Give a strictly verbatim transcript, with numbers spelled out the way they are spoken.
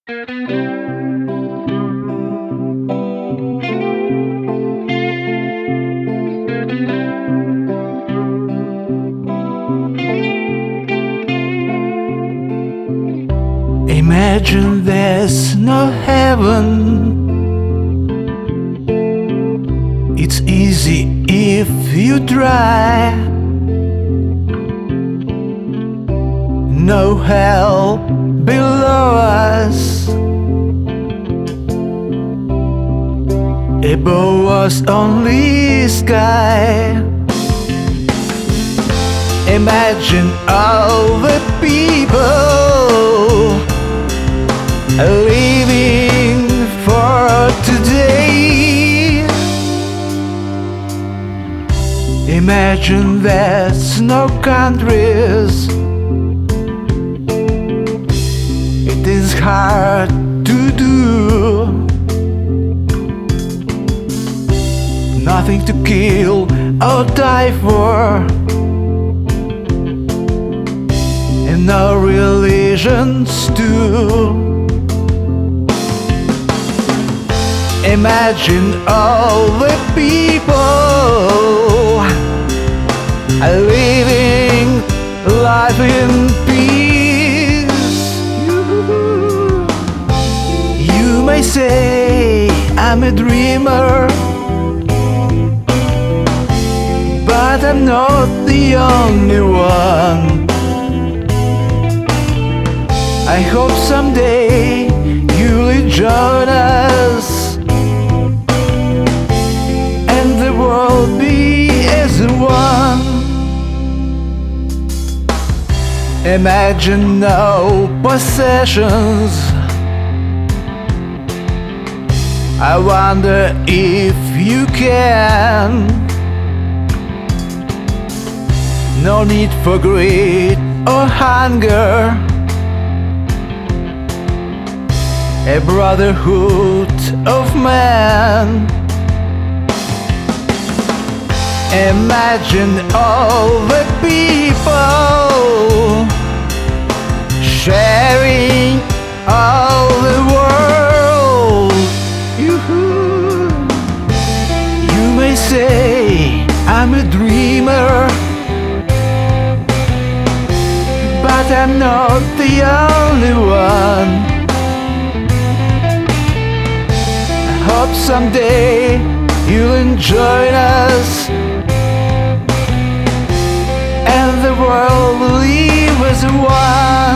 Imagine there's no heaven. It's easy if you try. No hell below us. Above us only sky. Imagine all the people living for today. Imagine there's no countries. It is hard to do. Nothing to kill or die for, and no religions too. Imagine all the people living life in peace. You may say I'm a dreamer, but I'm not the only one. I hope someday you'll join us and the world be as one. Imagine no possessions. I wonder if you can. No need for greed or hunger. A brotherhood of man. Imagine all the people sharing all the world. Yoo-hoo. You may say I'm a dreamer, but I'm not the only one. Hope someday you'll join us and the world will live as one.